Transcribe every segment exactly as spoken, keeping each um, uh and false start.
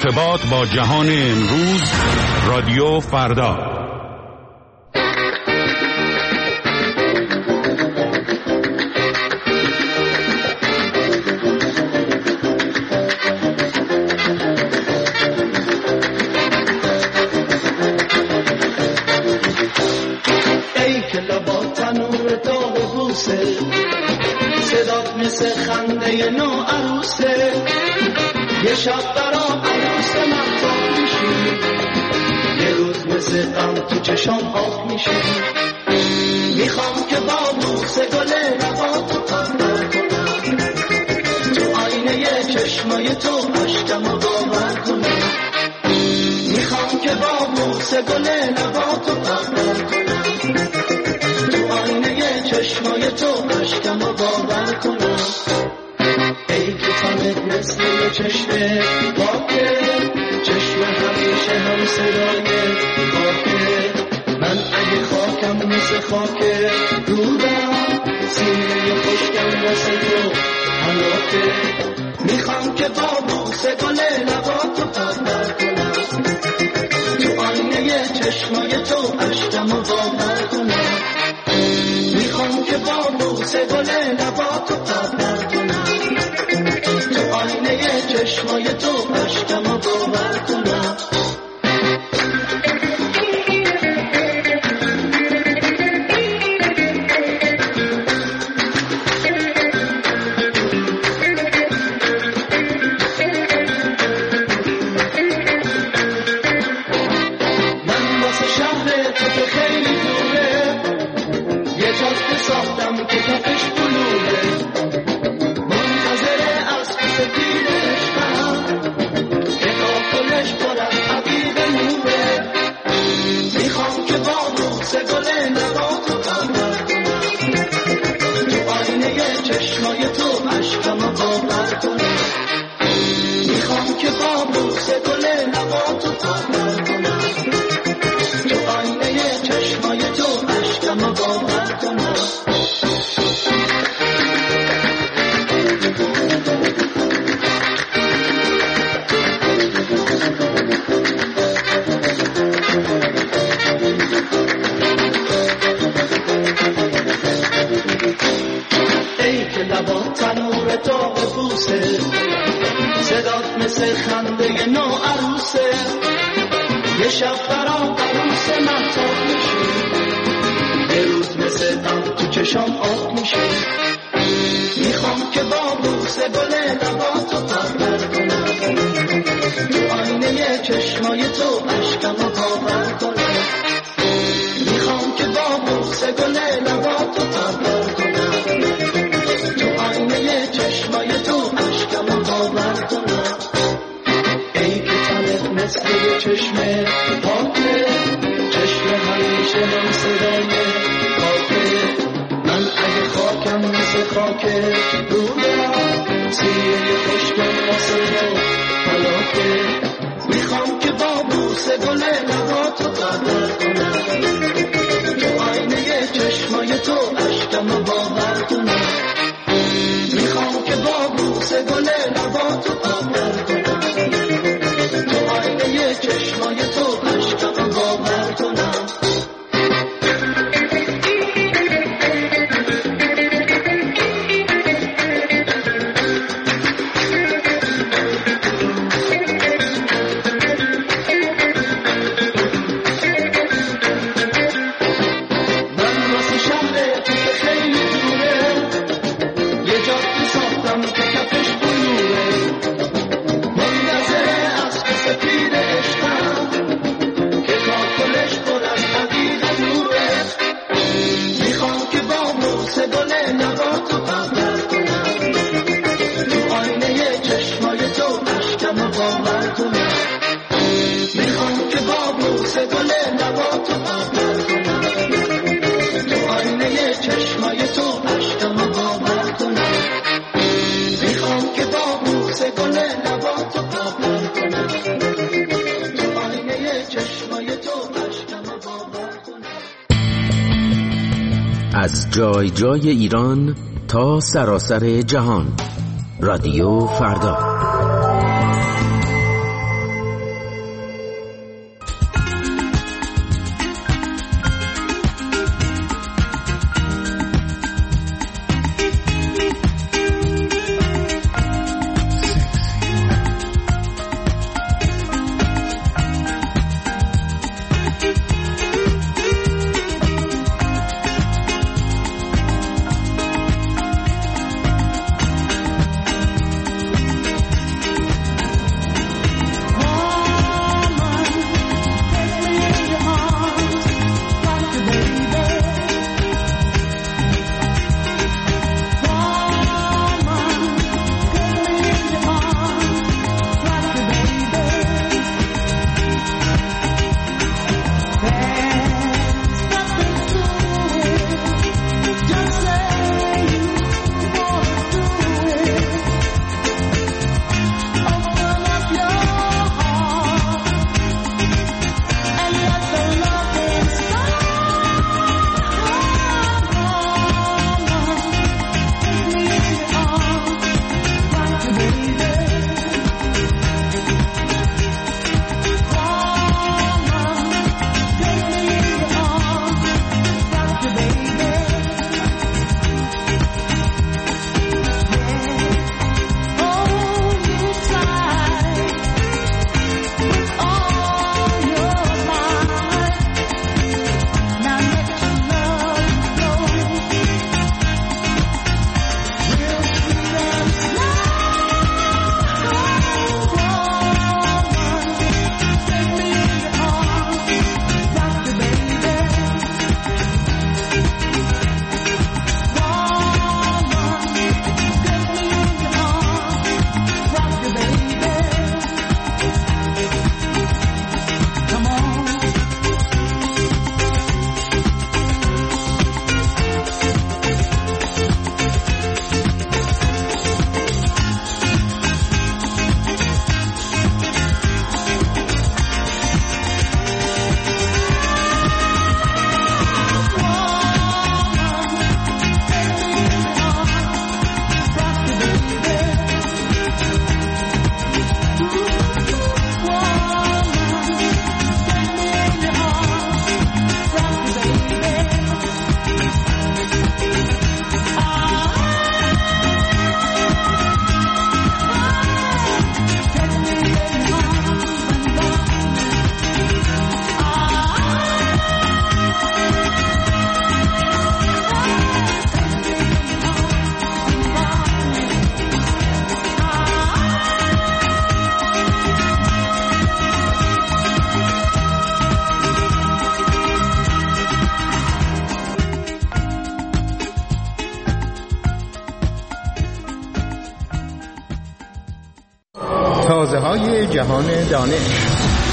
ارتباط با جهان امروز، رادیو فردا. ای که لبا تنور داغ بوسه، صدات مثل خنده نو عروسه، یه شب برا عروس مهتاب میشی، یه روز مثل غم تو چشام آب میشی. میخوام که با بوسه گل لباتو پرور کنم، تو آینه چشمای تو اشکمو باور کنم. میخوام که با بوسه گل لباتو پرور کنم، تو آینه چشمای تو اشکمو باور کنم. ای که تنت مثل یه چشمه پاکه، چشم همیشه هم صدای خاکه. من اگه خاکم مثل خاکه دورم، سینه خشکم واسه تو حلاکه. میخوام که با بوسه گل لباتو پرور کنم، تو آینه چشمای تو اشکمو باور کنم. میخوام که با بوسه گل لباتو پرور کنم، تو آینه چشمای تو اشکمو باور کنم. من واسه شهر تو که خیلی دوره، یه جاده ساختم که کفش بلوره. منتظر از سفید عشقم که کاکلش پر از حبیب نوره. میخوام که با بوسه گل لباتو پرور کنم، تو آینه چشمای تو اشکمو باور کنم. میخوام که با بوسه گل لباتو پرور کنم، تو آینه چشمای تو اشکمو باور کنم. ای که لبا تنور داغ بوسه، صدات مثل خنده نو عروسه، یه شب برا عروس مهتاب میشی، یه روز مثل غم تو چشام آب میشی. میخوام که با بوسه گل لباتو پرور کنم، تو آینه چشمای تو اشکمو باور کنم. میخوام که با بوسه گل لباتو پرور کنم، تو آینه چشمای تو اشکمو باور کنم. ای که تنت مثل یه چشمه پاکه، چشم همیشه هم صدای خاکه. من اگه خاکم مثل خاکه دورم، سینه خشکم واسه تو حلاکه. میخوام که با بوسه گل لباتو پرور کنم، تو آینه چشمای تو اشکمو باور کنم. میخوام که با بوسه گل لباتو پرور کنم، تو آینه چشمای تو اشکمو باور کنم. من واسه شهر تو که خیلی دوره، یه جاده ساختم که کفش بلوره. منتظر از که سفید عشقم که کاکلش پر از حقیق نوره. میخوام که با بوسه گل لباتو پرور کنم، تو آینه چشمای تو اشکمو باور کنم. میخوام که با بوسه گل لباتو پرور کنم، تو آینه چشمای تو اشکمو باور کنم. میخوام که با بوسه گل لباتو پرور کنم، تو آینه چشمای تو اشکمو باور کنم. از جای جای ایران تا سراسر جهان، رادیو فردا. تازه‌های جهان دانش.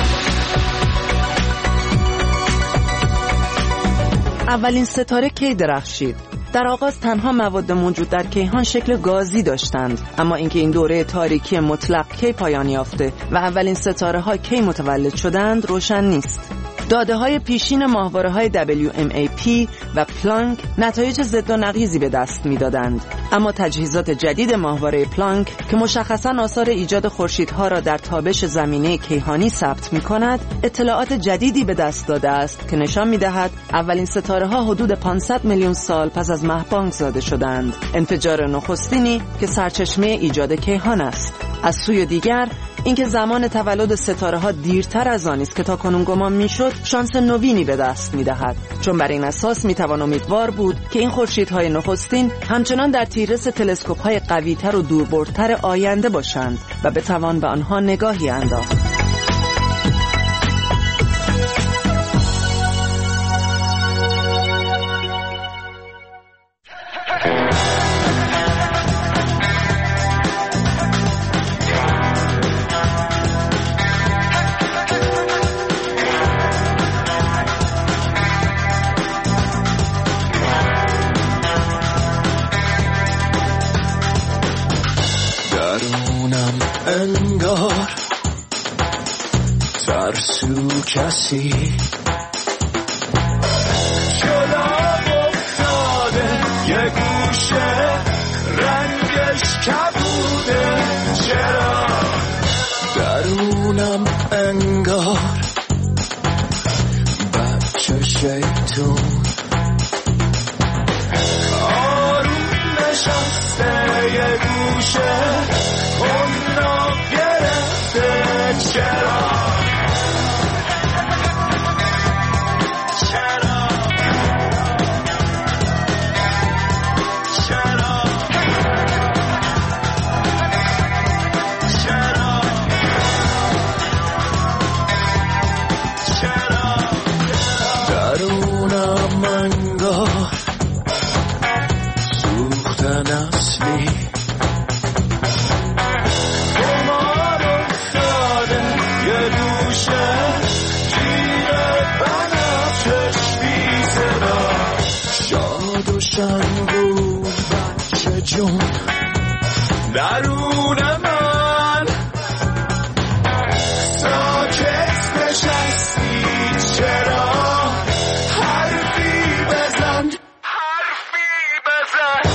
اولین ستاره کی درخشید؟ در آغاز تنها مواد موجود در کیهان شکل گازی داشتند، اما اینکه این دوره تاریکی مطلق کی پایان یافته و اولین ستاره ها کی متولد شدند روشن نیست. داده های پیشین ماهواره های دبلیو ام ای پی و پلانک نتایج ضد و نقیضی به دست می دادند، اما تجهیزات جدید ماهواره پلانک که مشخصاً آثار ایجاد خورشیدها را در تابش زمینه کیهانی ثبت می کند، اطلاعات جدیدی به دست داده است که نشان می دهد اولین ستاره ها حدود پانصد میلیون سال پس از مه‌بانگ زاده شدند، انفجار نخستینی که سرچشمه ایجاد کیهان است. از سوی دیگر اینکه زمان تولد ستاره ها دیرتر از آنی است که تاکنون گمان میشد شانس نوینی به دست میدهد، چون بر این اساس میتوان امیدوار بود که این خورشیدهای نخستین همچنان در تیررس تلسکوپ های قویتر و دوربردتر آینده باشند و بتوان به آنها نگاهی انداخت. انگار ترسو کسی جلو افتاده یه گوشه رنگش کبوده، چرا درونم انگار بچه شیطون آروم نشسته یه گوشه اونو گرفته، چرا چرا چرا چرا چرا درونم انگار سوختن اصلی شنگون بچه جون درون من ساکت نشستی، چرا حرفی بزن حرفی بزن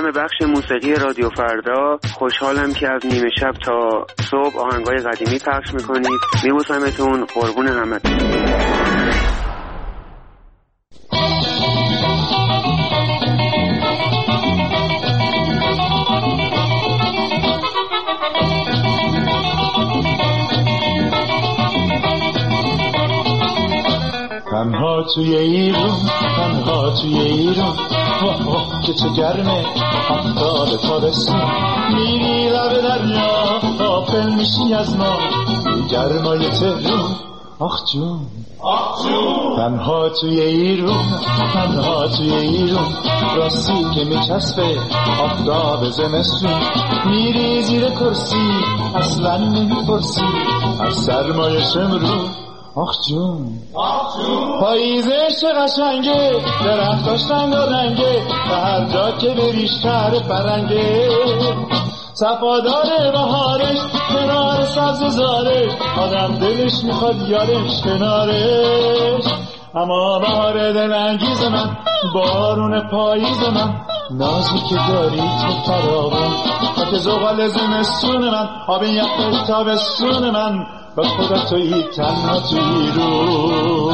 بخش موسیقی رادیو فردا. خوشحالم که از نیمه شب تا صبح آهنگای قدیمی پخش میکنید. میبوسمتون، قربون همتون. تنها توی ایرون، تنها توی ایرون، واه واه که چه گرمه آفتاب تابستون. میری لب دریا غافل میشی از ما گرمای تهرون. آخ جون آخ جون تنها توی ایرون، تنها توی ایرون، راستی که میچسبه آفتاب زمستون. میری زیر کرسی اصلا نمیپرسی از سرمایه شمرون. آخ جون آخ جون پاییزش قشنگه، درختاش رنگ و رنگه و هر جا که بری شهر فرنگه. صفادار بهارش کنار سبز زارش، آدم دلش میخواد یارش کنارش. اما بهار دلانگیز من، بارون پاییز من، نازی که داری تو فراوان، خاک زغال زمستون من، آب یخ تابستون من، با خدا تویی تنها تویی رو.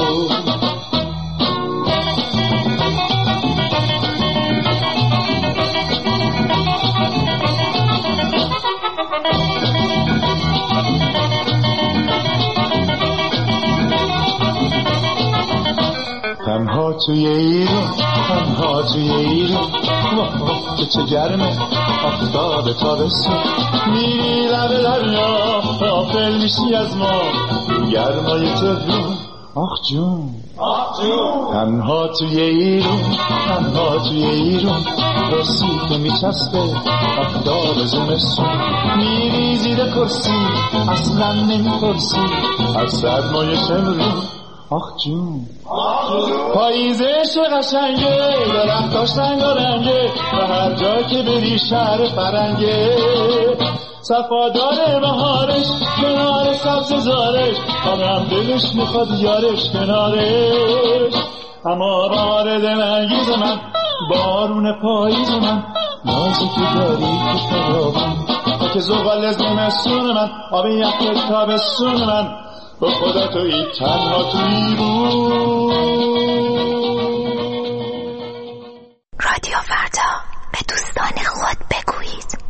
تنها توی ایرون، تنها توی ایرون، واه واه که چه گرمه آفتاب تابستون. میری لب دریا غافل میشی از ما گرمای تهرون. آخ جون آخ جون تنها توی ایرون، تنها توی ایرون، راستی که میچسبه آفتاب زمستون. میری زیر کرسی اصلا نمیپرسی از سرمایه شمرون. آخ جون پاییزش قشنگه، درختاش رنگ و رنگه و هر جا که بری شهر فرنگه. صفادار بهارش کنار سبز زارش، آدم دلش میخواد یارش کنارش. اما بهار دلانگیز من، بارون پاییز من، نازی که داری تو فراوان، خاک زغال زمستون من، آب یخ تابستون من، با خدا تویی تنها تویی رو. رادیو فردا، به دوستان خود بگویید.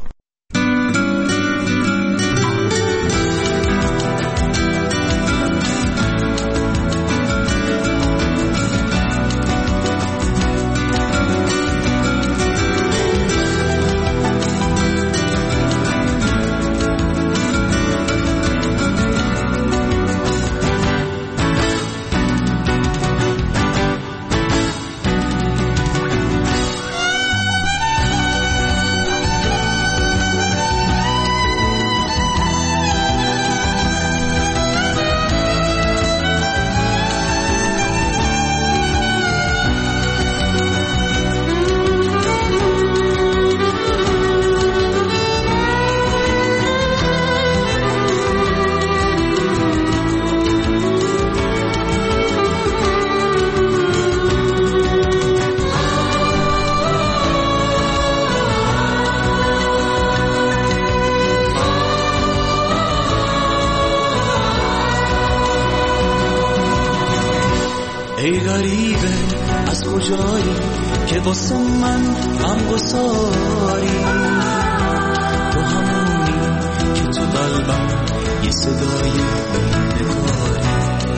ای غریبه از کجایی که واسه من غم گساری، تو همونی که تو قلبم یه صدای نگاری.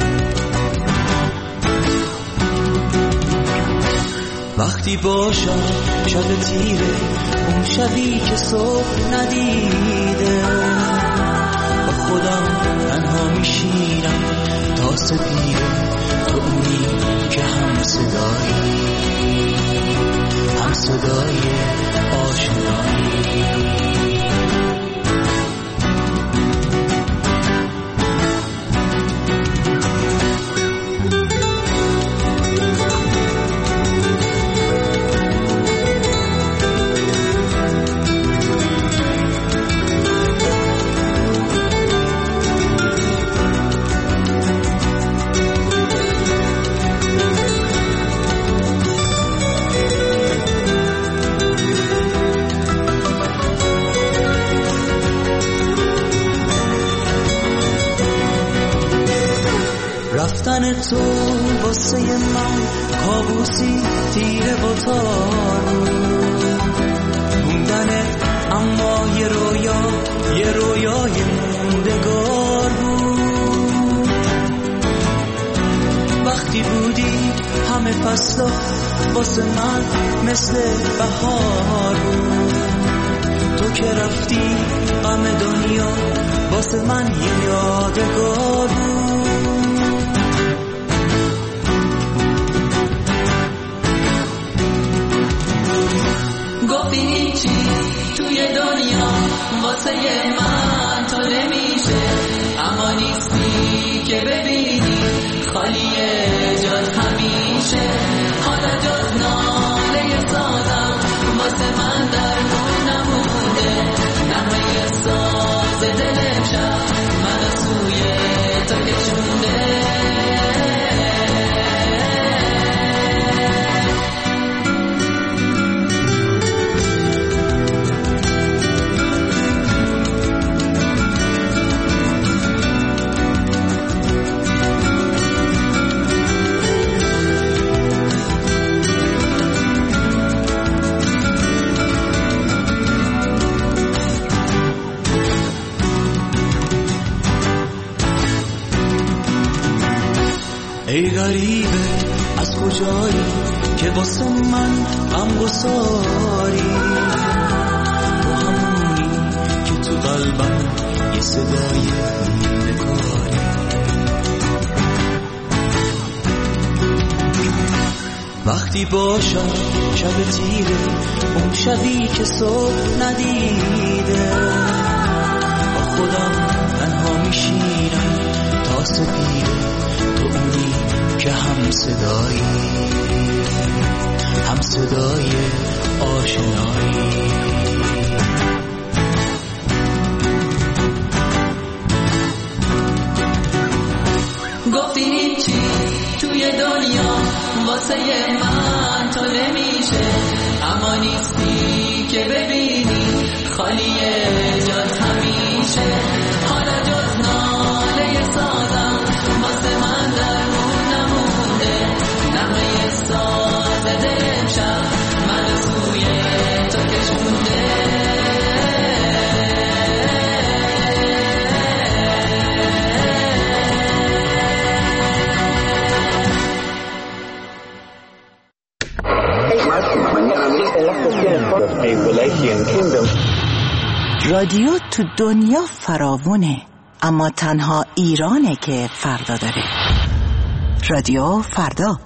وقتی باشم شب تیره، اون شبی که صبح ندیده، با خودم تنها میشینم تا سپیره، تو اونی که هم صدایی، هم صدای آشنایی. موندن تو واسه من کابوسی تیره و تارو، موندنت اما یه رویا، یه رویای موندگار بود. وقتی بودی همه فصلا واسه من مثل بهار بود، تو که رفتی غم دنیا واسه من یه یادگار بود. گفتی هیچی توی دنیا واسه من تو نمیشه، اما نیستی که ببینی خالیه جات همیشه. حالا جز ناله سازم واسه من درمون نمونده، نغمه ساز دلم شب منو سوی تو کشونده. ای غریبه از کجایی که واسه من غم گساری، تو همونی که تو قلبم یه صدای نگاری. وقتی باشم شب تیره، اون شبی که صبح ندیده، با خودم تنها میشینم تا سپیده، تو اونی که هم صدایی، هم صدای آشنایی. گفتی هیچی توی دنیا واسه من تو نمیشه، اما نیستی که ببینی خالیه جات همیشه. حالا جز ناله سازم واسه من درمون نمونده، نغمه ساز دلم شب منو سوی تو کشونده. رادیو تو دنیا فراوونه، اما تنها ایرانه که فردا داره. رادیو فردا.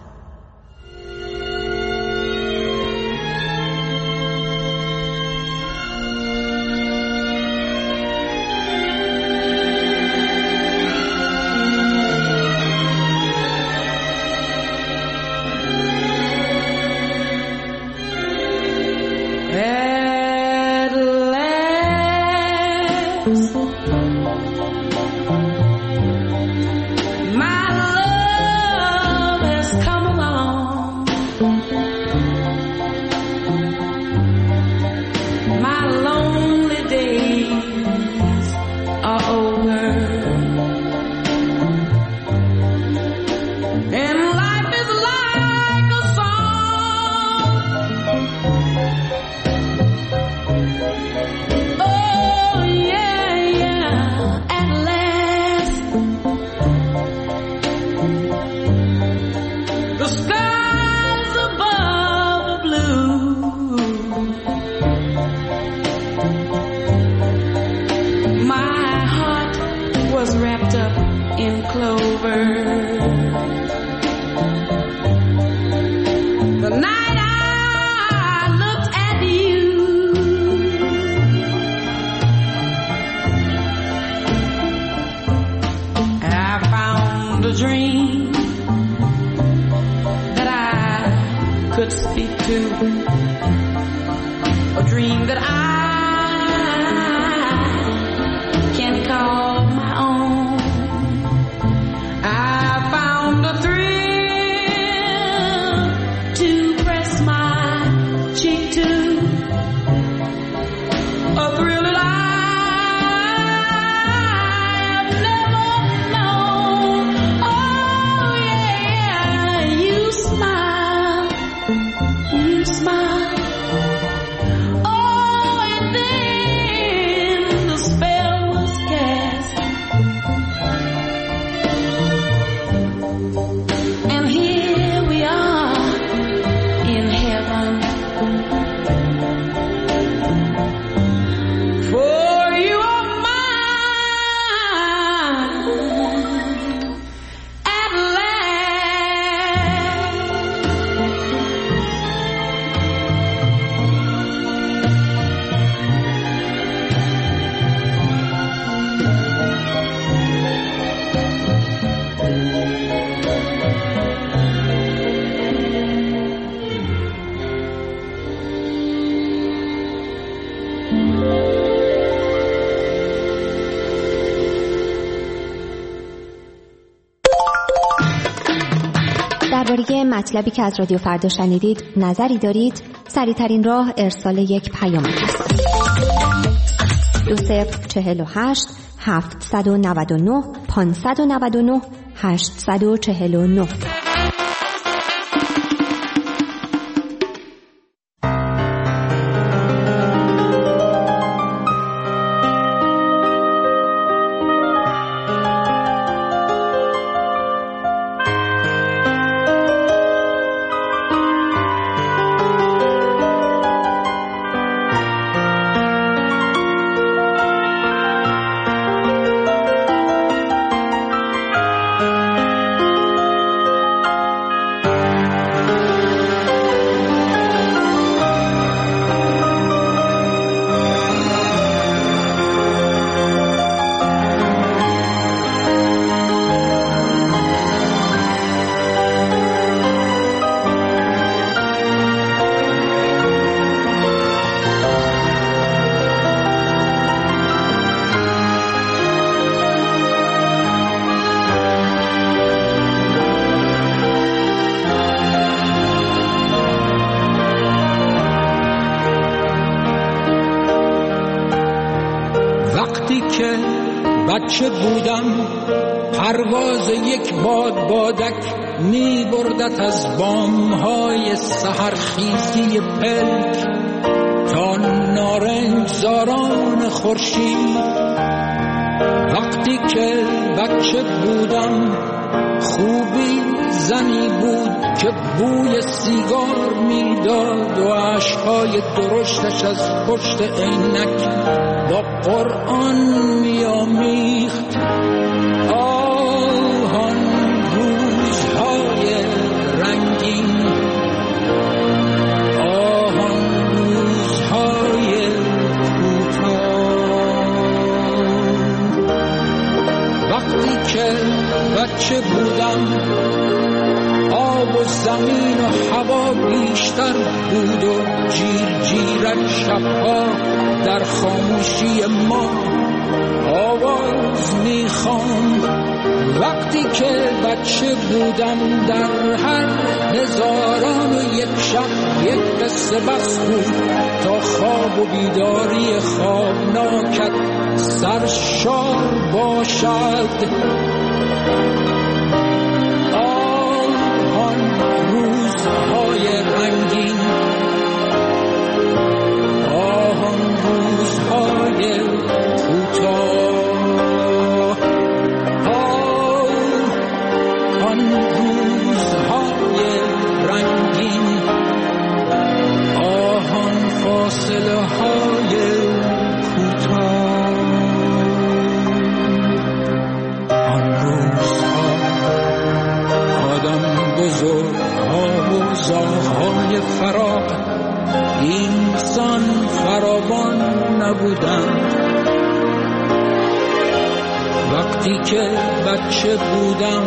I درباره مطلبی که از رادیو فردا شنیدید نظری دارید؟ سریع‌ترین راه ارسال یک پیام است. دو صفر چهل و هشت هفتصد و نود و نه پانصد و نود و نه هشتصد و چهل و نه. بچه بودم پرواز یک باد بادک می بردت از بامهای سحرخیزی پلک تا نارنج زاران خورشید. وقتی که بچه بودم خوبی زنی بود که بوی سیگار میداد و اشکهای درشتش از پشت عینک با قرآن میامیخت. آهان روزهای رنگین، آهان روزهای کوتاه. وقتی که بچه بودم آب و زمین و هوا بیشتر بود و جیر جیرک شبها در خاموشی ما آواز میخواند. وقتی که بچه بودم در هر هزاران و یک شب یک قصه بس بود تا خواب و بیداری خوابناکت سرشار باشد. آهان روزهای رنگین، آهان روزهای کوتاه، آهان روزهای رنگین، آهان فاصله های کوتاه. آن روزها آدم بزرگها و زاغهای فراق اینسان فراوان نبودند. وقتی که بچه بودم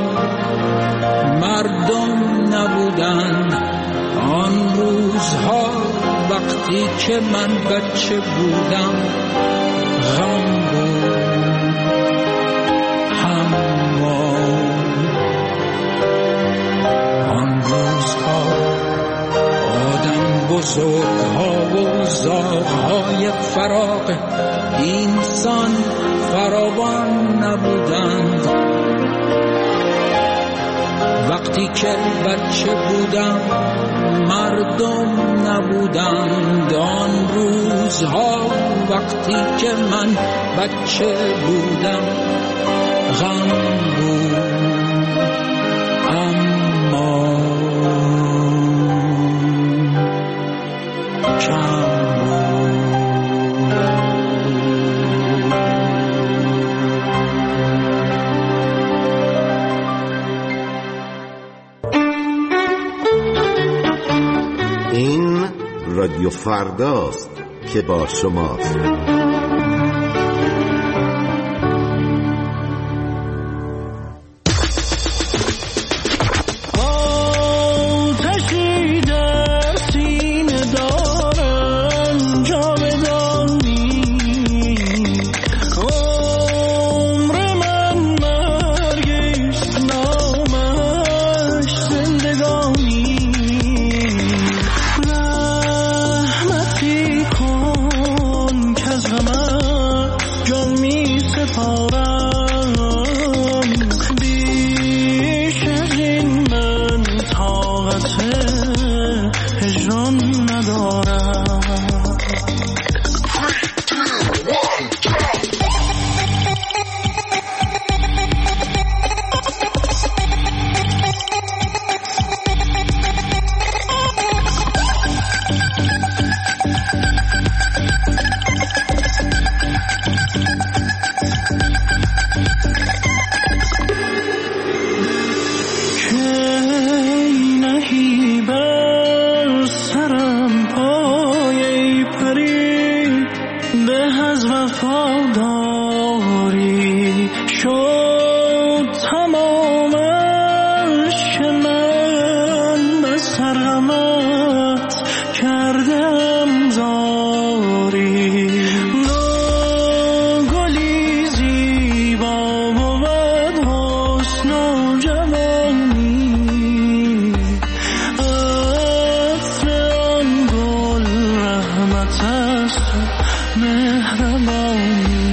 مردم نبودند. آن روزها وقتی که من بچه بودم غم بود. اما آن روزها آدم بزرگها و زاغهای فراق اینسان فراوان نبودند. وقتی که بچه بودم مردم نبودند. آن روزها وقتی که من بچه بودم غم بود. اما کم این رادیو فرداست که با شماست. زندگان غمت کردم زاری گلی زیبا بود حسن و جوانی عطر آن گل رحمت است و مهربانی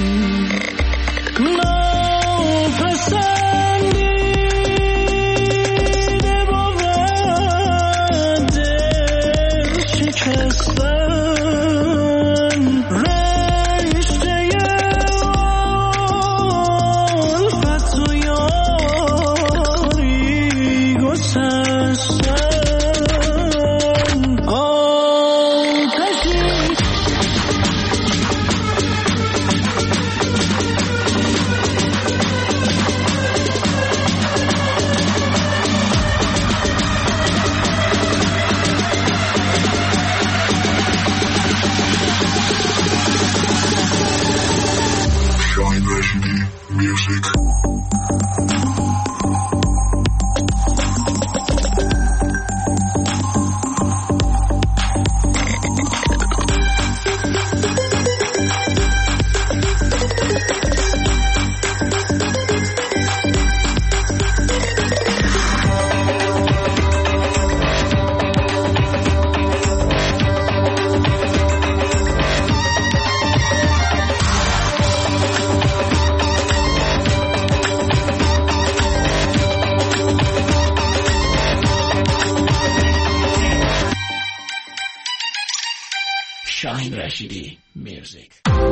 شاهین رشیدی میوزیک.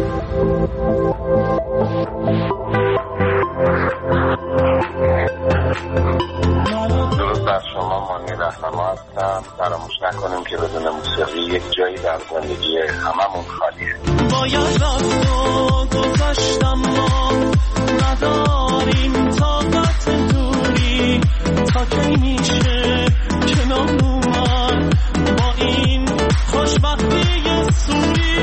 درود بر شما، مانی رهنما هستم. فراموش نکنیم که بدون موسیقی یک جایی در زندگی هممون خالیه. باید رفت و گذاشتم ما نداریم طاقت دوری تا کی میشه کنار اومد با این خوشبختی سوری.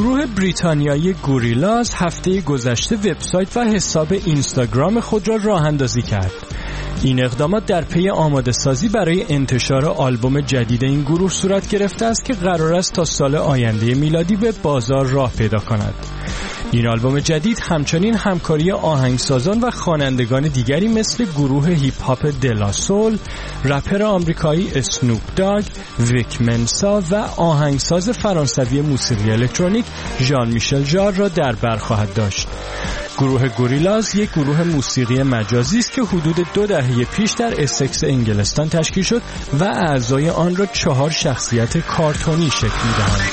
گروه بریتانیایی گوریلاز هفته گذشته وبسایت و حساب اینستاگرام خود را راه اندازی کرد. این اقدامات در پی آماده سازی برای انتشار آلبوم جدید این گروه صورت گرفته است که قرار است تا سال آینده میلادی به بازار راه پیدا کند. این آلبوم جدید همچنین همکاری آهنگسازان و خوانندگان دیگری مثل گروه هیپ هاپ دلا سول، رپر آمریکایی اسنوپ داگ، ویک منسا و آهنگساز فرانسوی موسیقی الکترونیک ژان میشل ژار را در بر خواهد داشت. گروه گوریلاز یک گروه موسیقی مجازی است که حدود دو دهه پیش در اسکس انگلستان تشکیل شد و اعضای آن را چهار شخصیت کارتونی شکل می‌دهند.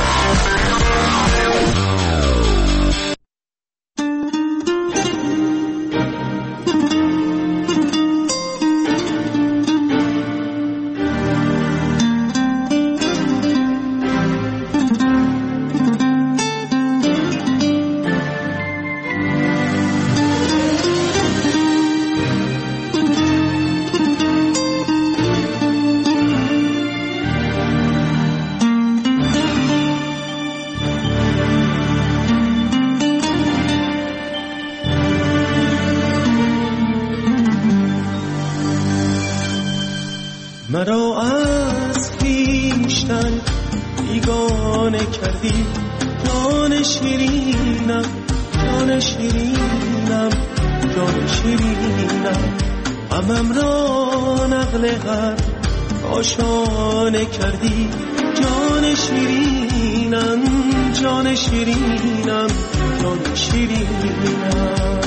مرا از خویشتن بیگانه کردی، جان شیرینم، جان شیرینم، جان شیرینم، غمم را نقل هر کاشانه کردی، جان شیرینم، جان شیرینم، جان شیرینم.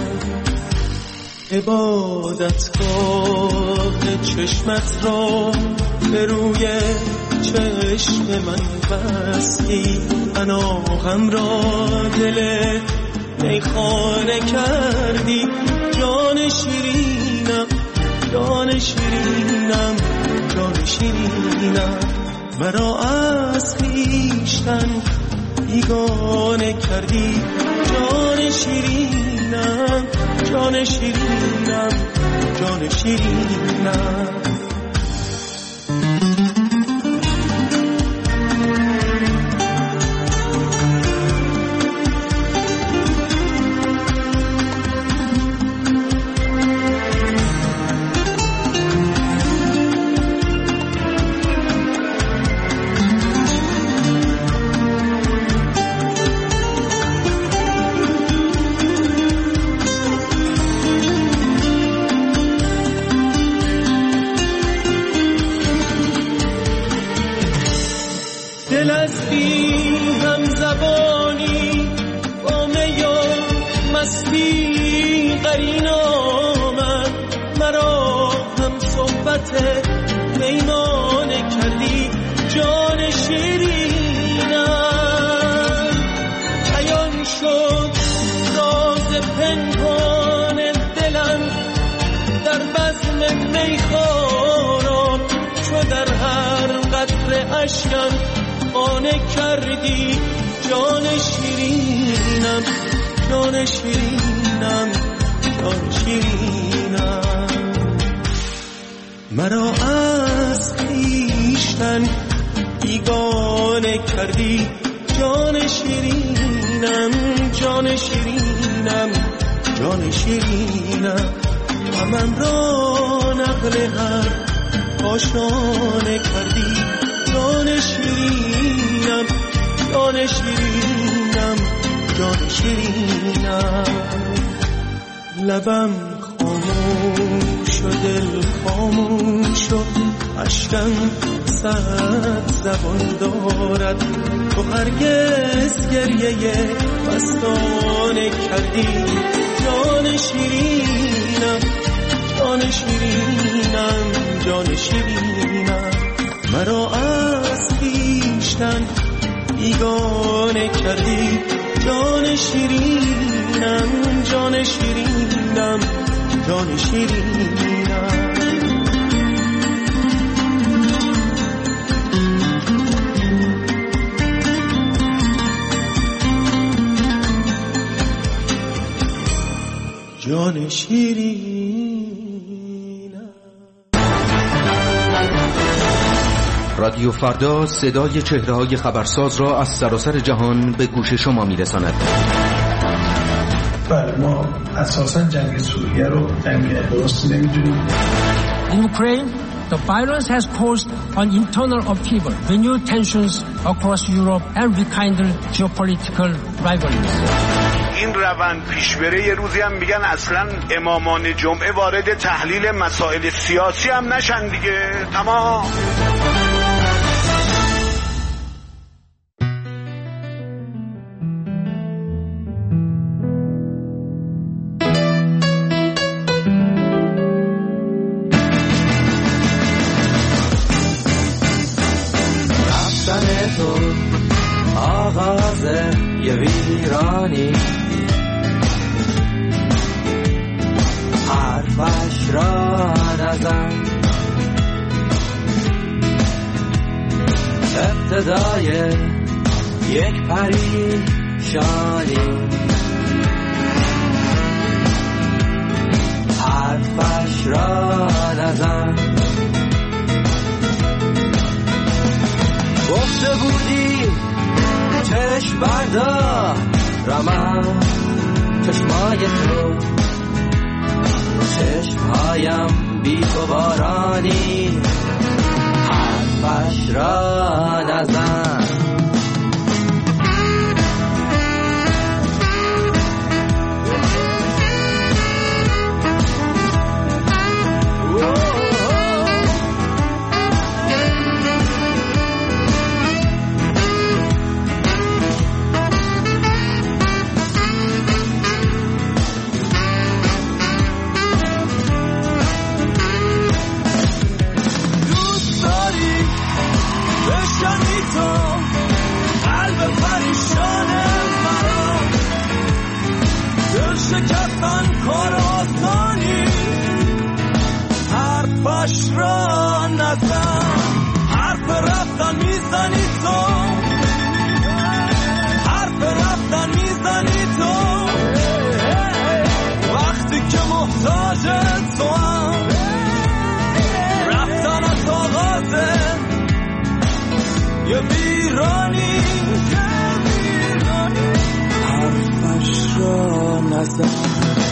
عبادتگاه چشمت را به روی چشم من بستی، اناغم را دل میخانه کردی، جان شیرینم، جان شیرینم، جان شیرینم. مرا از خویشتن بیگانه کردی، جان شیرینم، جان شیرینم، جان شیرینم. دل از بی هم زبانی با می و مستی قرین آمد، مرا هم صحبت میمانه کردی، جان شیرینم. عیان شد راز پنهان دلم در بزم میخواران، چو در هر قطره اشکم خانه کردی، جان شیرینم، جان شیرینم، جان شیرینم. مرا از خویشتن بیگانه کردی، جان شیرینم، جان شیرینم، جان شیرینم. غمم را نقل هر کاشانه کردی، جان شیرینم، جان شیرینم، جان شیرینم. لبم خاموش و دل خاموش و اشکم صد زبان دارد، تو هرگز گریه مستانه کردی، جان شیرینم، جان شیرینم، جان شیرینم. مرا از خویشتن بیگانه کردی، جان شیرینم، جان شیرینم، جان شیرینم. جان شیرینم. رادیو فردا صدای چهره‌های خبرساز را از سراسر جهان به گوش شما می‌رساند. بله، ما اساساً جنگ سوریه رو جنگ درستی نمی‌دونیم. In Ukraine, the violence has caused an internal upheaval, renewed tensions across Europe and rekindled geopolitical rivalries. این روند پیش بره یه روزی هم میگن اصلا امامان جمعه وارد تحلیل مسائل سیاسی هم نشن دیگه. تمام. رفتن تو آغاز یه ویرانی، حرفش را نزن، ابتدای یک پریشانی، حرفش را نزن. گفته بودی چشم بردار رمم چشمای تو، چشمهایم بی تو بارانی، حرفش را نزن. شکستن کار آسانی، حرفش را نزن. حرف رفتن میزنی تو، حرف رفتن میزنی تو، وقتی که محتاج تو هم. رفتن از آغازه یه ویرانی، حرفش را نزن.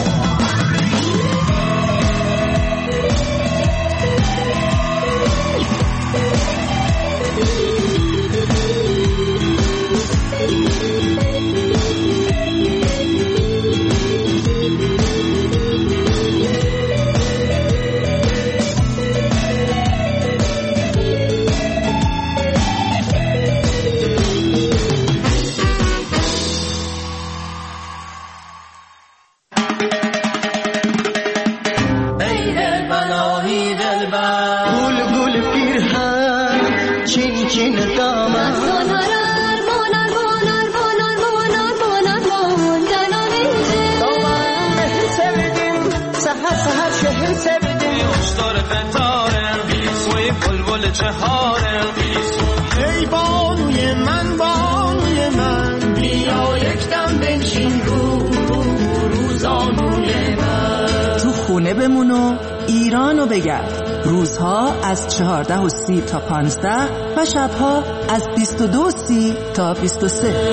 ای بانوی من، بانوی من، بیا یک دم بنشین رو رو روزانوی من. تو خونه بمون و ایرانو بگرد. روزها از چهارده و سی تا پانزده و شبها از بیست و دو و سی تا بیست و سه.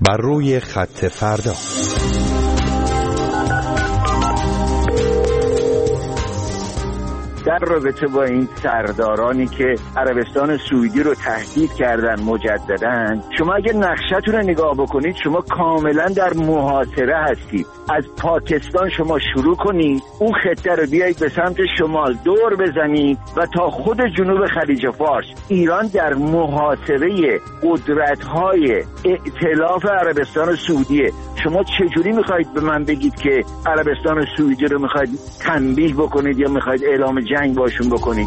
و روی خط فردا. در رابطه با این سردارانی که عربستان سعودی رو تهدید کردن مجدداً، شما اگه نقشه‌تون رو نگاه بکنید شما کاملا در محاصره هستید. از پاکستان شما شروع کنید، اون خطه رو بیایید به سمت شمال دور بزنید و تا خود جنوب خلیج فارس. ایران در محاصره قدرت‌های ائتلاف عربستان سعودیه. شما چجوری میخواید به من بگید که عربستان سعودی رو میخواید تنبیه بکنید یا میخواید اعلام جنگ باشون بکنید؟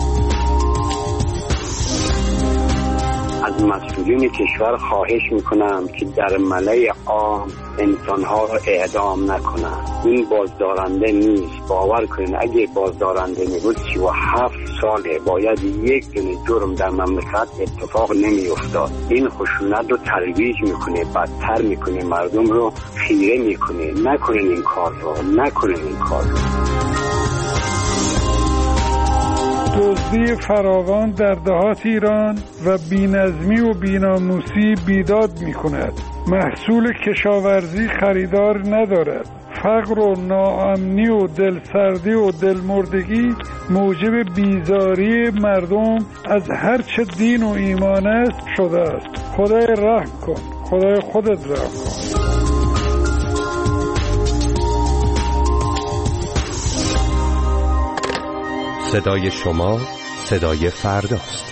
از مسئولین کشور خواهش میکنم که در ملأ عام انسانها رو اعدام نکنن. این بازدارنده نیست. باور کنین اگه بازدارنده نبود سی و هفت ساله باید یک دونه جرم در مملکت اتفاق نمیافتاد. این خشونت رو ترویج میکنه، بدتر میکنه، مردم رو خیره میکنه. نکنین این کار رو، نکنین این کار رو. دزدی فراوان در دهات ایران و بی‌نظمی و بی‌ناموسی بیداد می‌کند. محصول کشاورزی خریدار ندارد. فقر و ناامنی و دلسردی و دلمردگی موجب بیزاری مردم از هر چه دین و ایمان است شده است. خدای رحم کن، خدای خودت رحم کن. صدای شما صدای فرداست.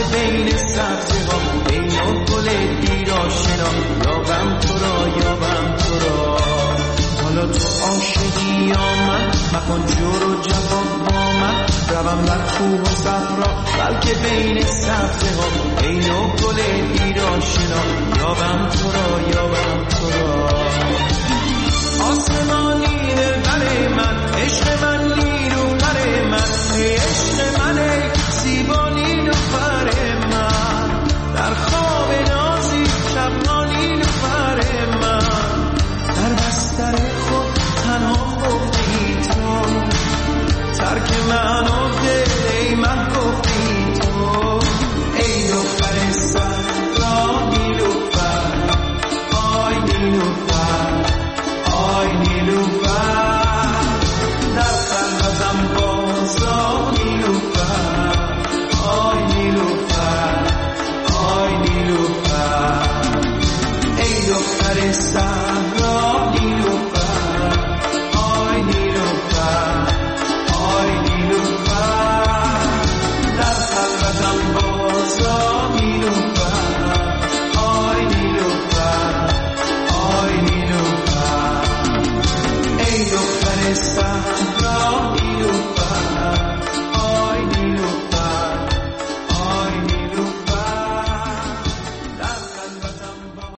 بین سبزه ها ای نو گل دیراشنا یابم تو را یابم تو را حالا تو عاشقی یا من مکن جور و جواب با من روم در کوه و صحرا بلکه بین سبزه ها ای نو گل دیراشنا یابم